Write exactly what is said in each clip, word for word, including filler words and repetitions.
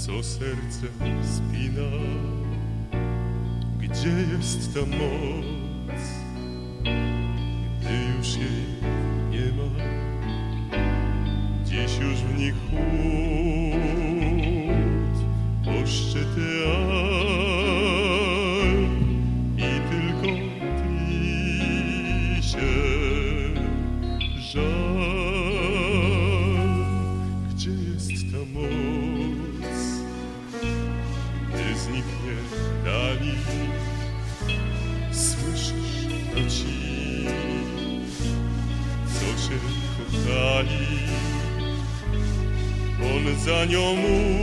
co serce spina. Gdzie jest ta moc, gdy już jej nie ma? Dziś już w nich chłód, poszczyty alp i tylko tli się żal. Gdzie jest ta moc, gdy zniknie dali? Słyszysz to ci, co się kochali? On za nią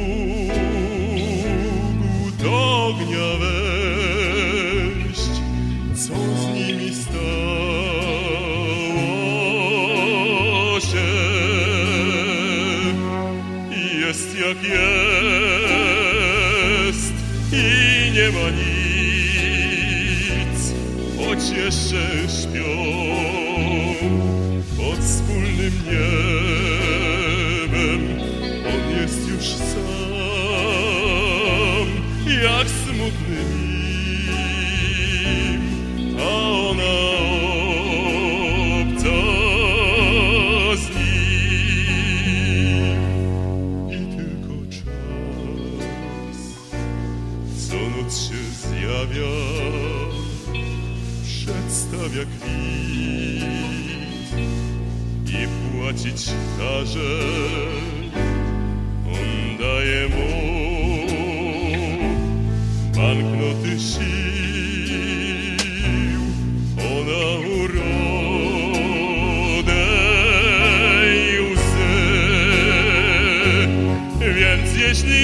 mógł do ognia wejść. Co z nimi stało się? Jest jak jest i nie ma nic, choć jeszcze śpią pod wspólnym niebem. On jest już sam, jak smutny nim, a ona obca z nim. I tylko czas, co noc się zjawia, przedstawia kwit i płacić każe. On daje mu banknoty sił, ona urodę i łzy. Więc jeśli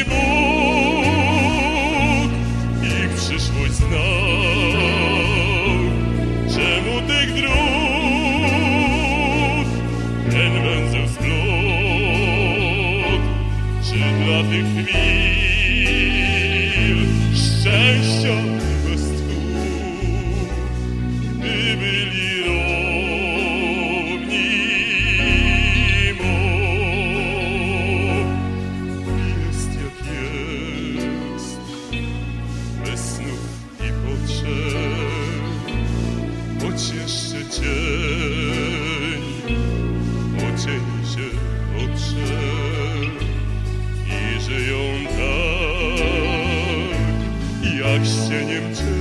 Bóg ich przyszłość znał, czemu tych dróg ten węzeł splot? Czy dla tych chwil szczęścia bez stóp, gdy byli równi mu? Jest jak jest, bez snów i potrzeb, choć jeszcze cień o cień się otrze. I żyją tak, jak z cieniem cię.